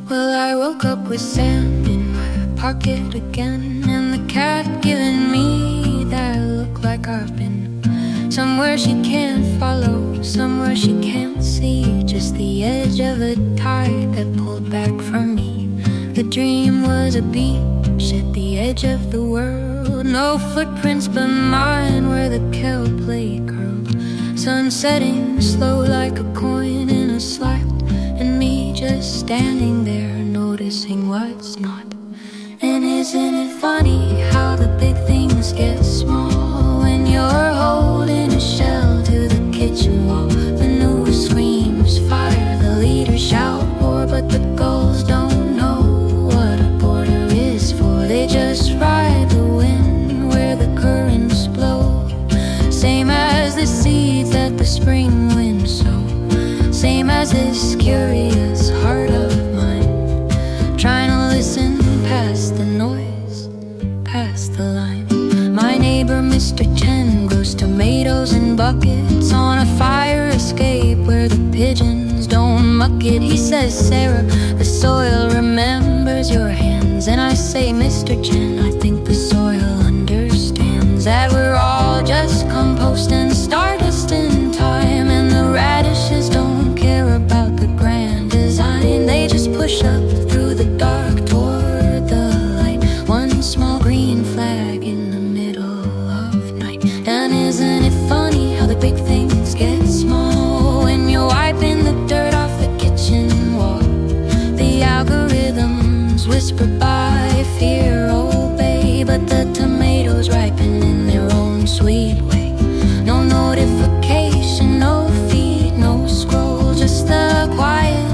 Well, I woke up with sand in my pocket again, and the cat giving me that look like I've been somewhere she can't follow, somewhere she can't see, just the edge of a tide that pulled back from me. The dream was a beach at the edge of the world, no footprints but mine where the kelp lay curled. Sun setting slow like a coin in a slot, and me just standing there noticing what's not. And isn't it funny how the big things get small when you're holding a shell to the kitchen wall? The news screams fire, the leaders shout war, but the gulls don't know what a border is for. They just ride the wind where the currents blow, same as the seeds that the spring wind sow, same as this curious heart of mine, trying to listen past the noise, past the line. My neighbor Mr. Chen grows tomatoes in buckets on a fire escape where the pigeons don't muck it. He says, Sarah, the soil remembers your hands. And I say, Mr. Chen, I think the soil understands that we're all just compost and stardust in time. And the radishes don't care about the grand design, they just push up through the dark toward the light, one small green flag in the middle of night. And isn't it funny how the big things get small when you're wiping the dirt off the kitchen wall? The algorithms whisper by, fear obey, but the tomatoes ripen in their own sweet way. No notification, no feed, no scroll, just the quiet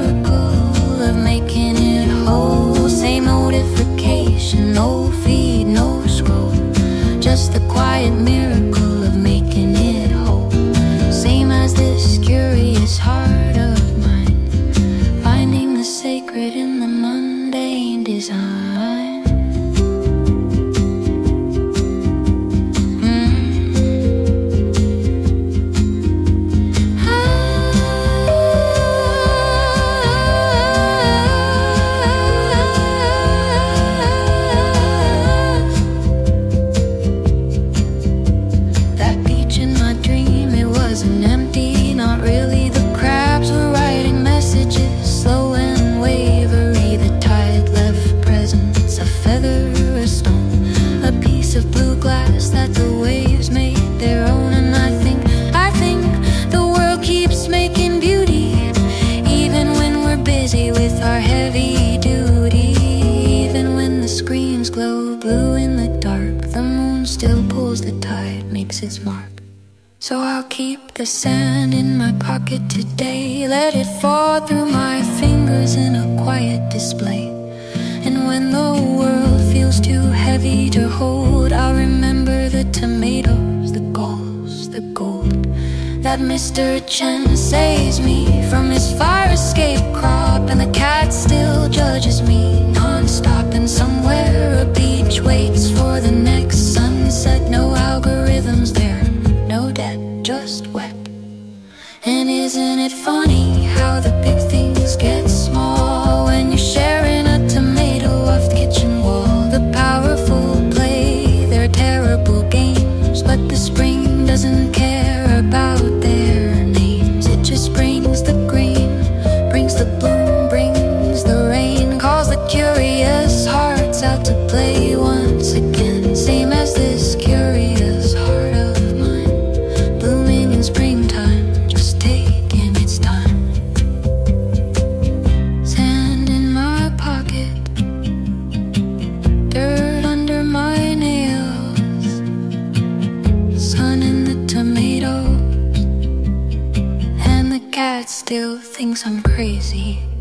miracle of making it whole. Same notification, no feed, no scroll, just the quiet miracle of making it whole. Same as this curious heart of mine, finding the sacred in the mundane design. Its mark. So I'll keep the sand in my pocket today, let it fall through my fingers in a quiet display. And when the world feels too heavy to hold, I'll remember the tomatoes, the gulls, the gold, that Mr. Chen saves me from his fire escape crop. And the cat still judges me non-stop, and somewhere a beach waits for the next sunset. No algorithms there, no debt, just wet. And isn't it funny how the big things get small when you're sharing a tomato off the kitchen wall? The powerful play their terrible games, but the spring doesn't care about their names. It just brings the green, brings the bloom, brings the rain, calls the curious hearts out to play once again. Same as this curious heart of mine, blooming in springtime, just taking its time. Sand in my pocket, dirt under my nails, sun in the tomatoes, and the cat still thinks I'm crazy.